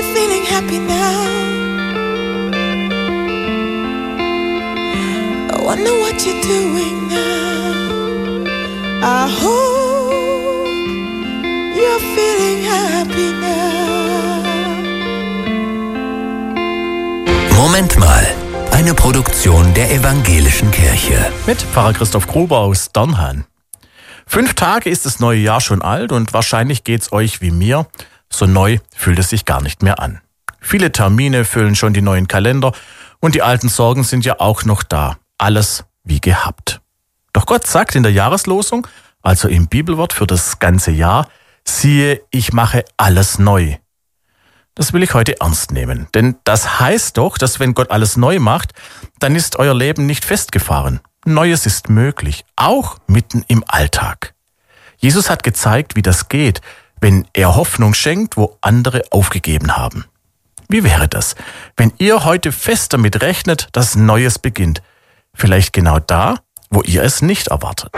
feeling happy now? I wonder what you're doing now. I hope you're feeling happy now. Moment mal. Eine Produktion der Evangelischen Kirche. Mit Pfarrer Christoph Gruber aus Dernhan. 5 Tage ist das neue Jahr schon alt und wahrscheinlich geht's euch wie mir. So neu fühlt es sich gar nicht mehr an. Viele Termine füllen schon die neuen Kalender und die alten Sorgen sind ja auch noch da. Alles wie gehabt. Doch Gott sagt in der Jahreslosung, also im Bibelwort für das ganze Jahr, siehe, ich mache alles neu. Das will ich heute ernst nehmen, denn das heißt doch, dass wenn Gott alles neu macht, dann ist euer Leben nicht festgefahren. Neues ist möglich, auch mitten im Alltag. Jesus hat gezeigt, wie das geht, wenn er Hoffnung schenkt, wo andere aufgegeben haben. Wie wäre das, wenn ihr heute fest damit rechnet, dass Neues beginnt? Vielleicht genau da, wo ihr es nicht erwartet.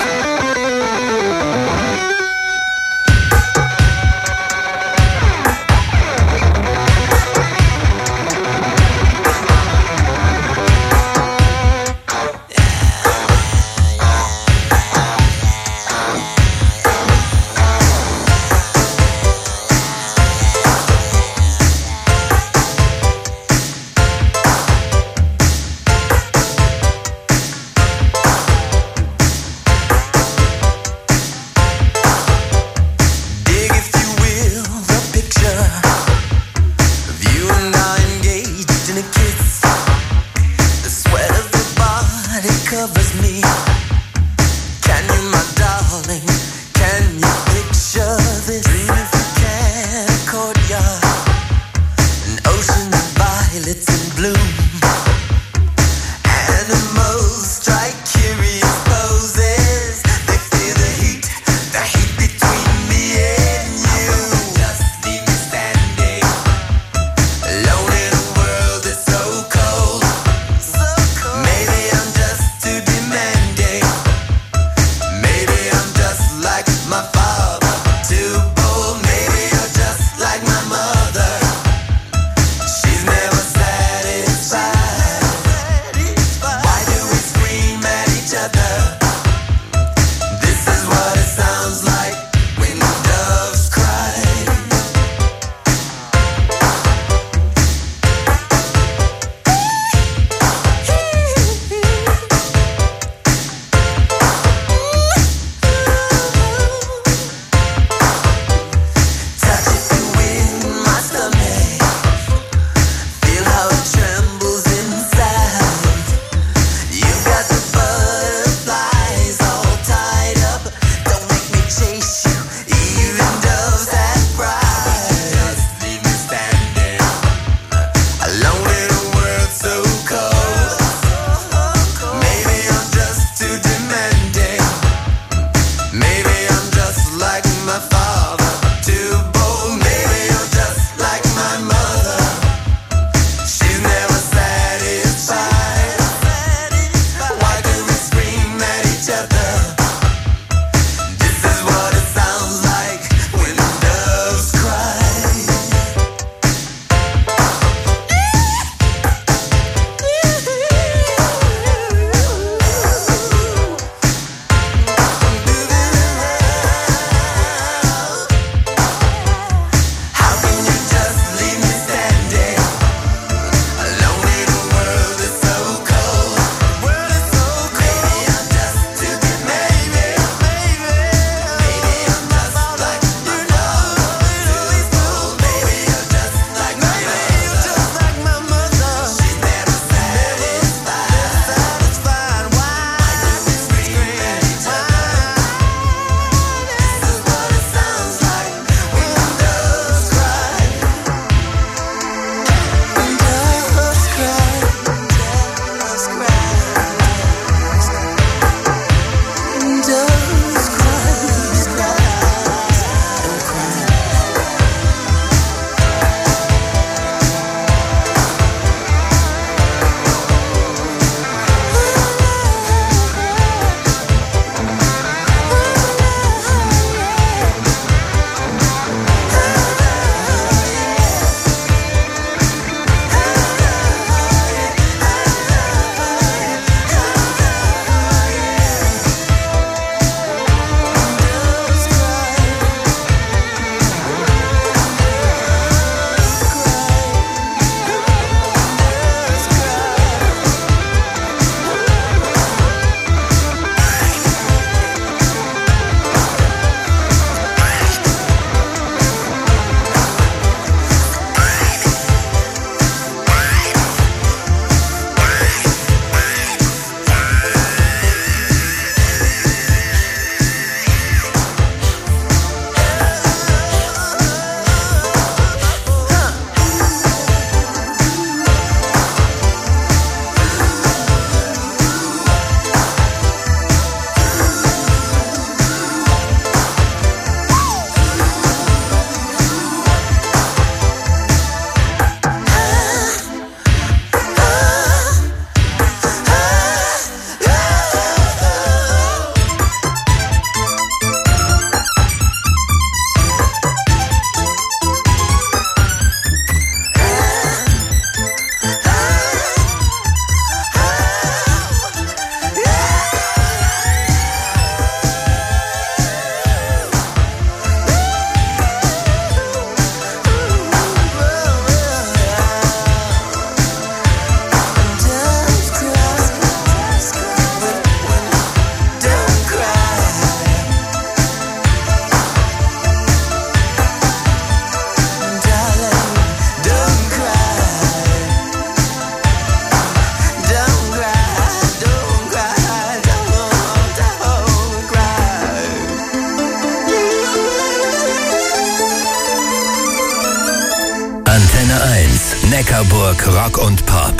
1 Neckarburg Rock und Pop.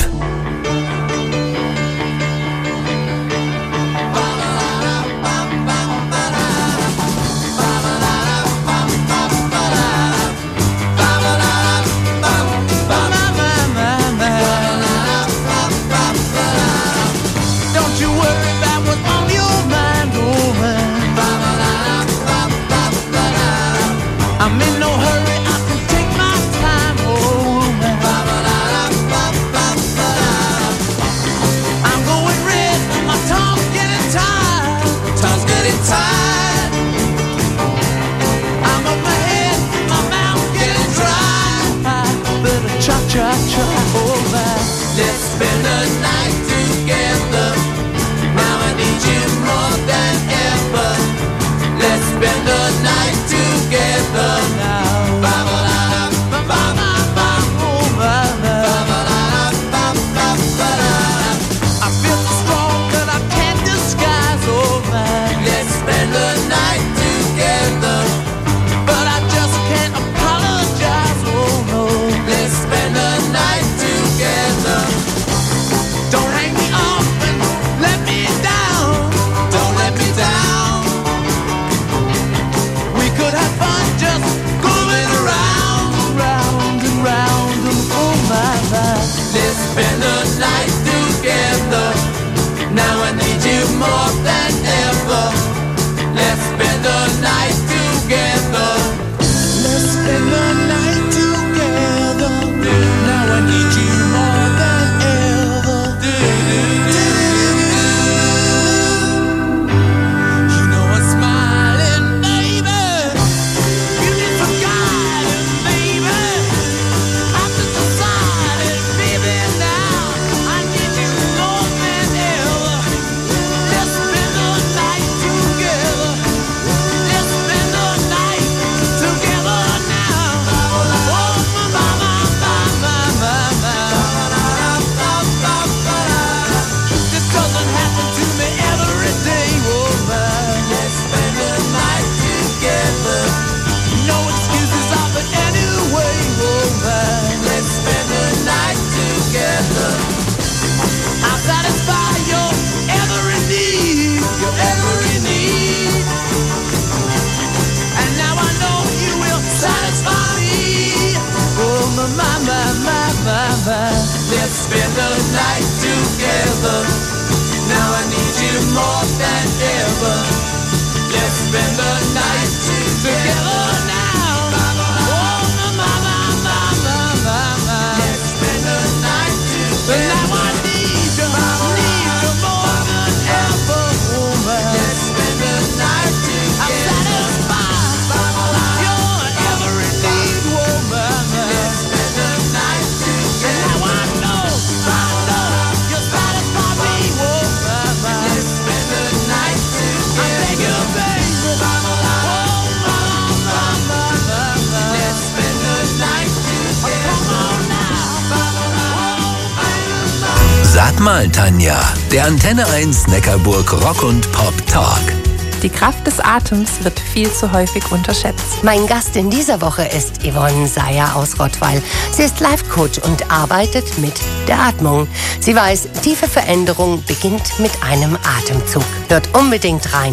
Sag mal, Tanja, der Antenne 1 Neckarburg Rock und Pop Talk. Die Kraft des Atems wird viel zu häufig unterschätzt. Mein Gast in dieser Woche ist Yvonne Seyer aus Rottweil. Sie ist Life-Coach und arbeitet mit der Atmung. Sie weiß, tiefe Veränderung beginnt mit einem Atemzug. Hört unbedingt rein.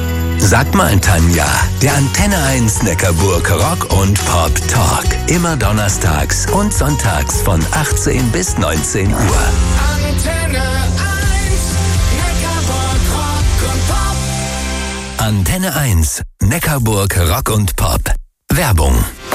Sag mal, Tanja, der Antenne 1 Neckarburg Rock und Pop Talk. Immer donnerstags und sonntags von 18 bis 19 Uhr. Antenne 1 Neckarburg Rock und Pop. Antenne 1 Neckarburg Rock und Pop. Werbung.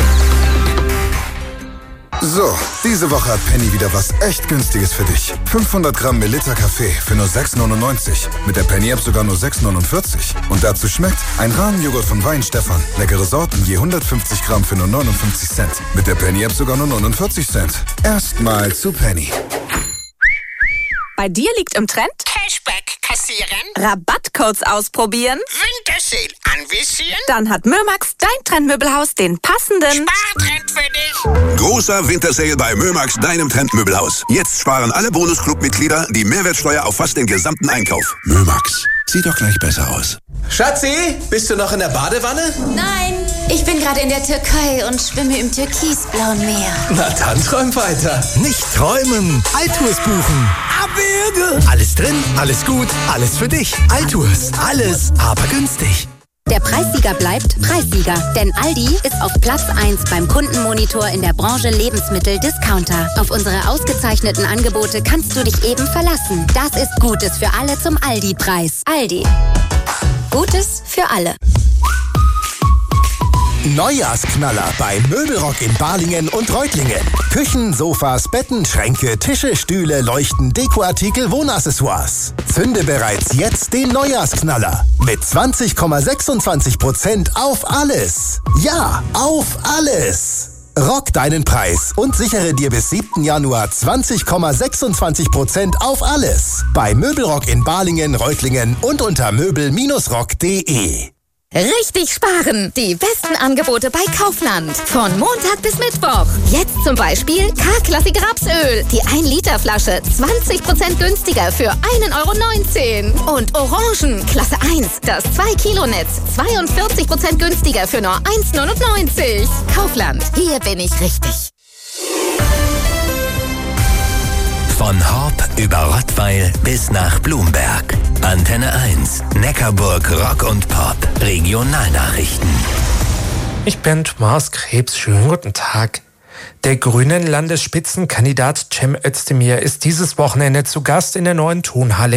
So, diese Woche hat Penny wieder was echt Günstiges für dich. 500 Gramm Melitta Kaffee für nur 6,99. Mit der Penny-App sogar nur 6,49. Und dazu schmeckt ein Rahmenjoghurt von Weinstefan. Leckere Sorten je 150 Gramm für nur 59 Cent. Mit der Penny-App sogar nur 49 Cent. Erstmal zu Penny. Bei dir liegt im Trend? Cashback kassieren. Rabattcodes ausprobieren? Wintersale anvisieren. Dann hat Mömax, dein Trendmöbelhaus, den passenden Spartrend für dich. Großer Wintersale bei Mömax, deinem Trendmöbelhaus. Jetzt sparen alle Bonusclub-Mitglieder die Mehrwertsteuer auf fast den gesamten Einkauf. Mömax, sieht doch gleich besser aus. Schatzi, bist du noch in der Badewanne? Nein, Ich bin gerade in der Türkei und schwimme im türkisblauen Meer. Na dann träum weiter. Nicht träumen, Altours buchen. Abwürge. Alles drin, alles gut, alles für dich. Altours, alles, aber günstig. Der Preissieger bleibt Preissieger, denn Aldi ist auf Platz 1 beim Kundenmonitor in der Branche Lebensmittel-Discounter. Auf unsere ausgezeichneten Angebote kannst du dich eben verlassen. Das ist Gutes für alle zum Aldi-Preis. Aldi. Gutes für alle. Neujahrsknaller bei Möbelrock in Balingen und Reutlingen. Küchen, Sofas, Betten, Schränke, Tische, Stühle, Leuchten, Dekoartikel, Wohnaccessoires. Zünde bereits jetzt den Neujahrsknaller mit 20,26% auf alles. Ja, auf alles. Rock deinen Preis und sichere dir bis 7. Januar 20,26% auf alles. Bei Möbelrock in Balingen, Reutlingen und unter möbel-rock.de. Richtig sparen! Die besten Angebote bei Kaufland. Von Montag bis Mittwoch. Jetzt zum Beispiel K-Klassik Rapsöl. Die 1-Liter-Flasche 20% günstiger für 1,19 €. Und Orangen, Klasse 1. Das 2-Kilo-Netz 42% günstiger für nur 1,99 €. Kaufland. Hier bin ich richtig. Von Horb über Rottweil bis nach Blumberg. Antenne 1, Neckarburg Rock und Pop. Regionalnachrichten. Ich bin Thomas Krebs. Schönen guten Tag. Der grünen Landesspitzenkandidat Cem Özdemir ist dieses Wochenende zu Gast in der neuen Tonhalle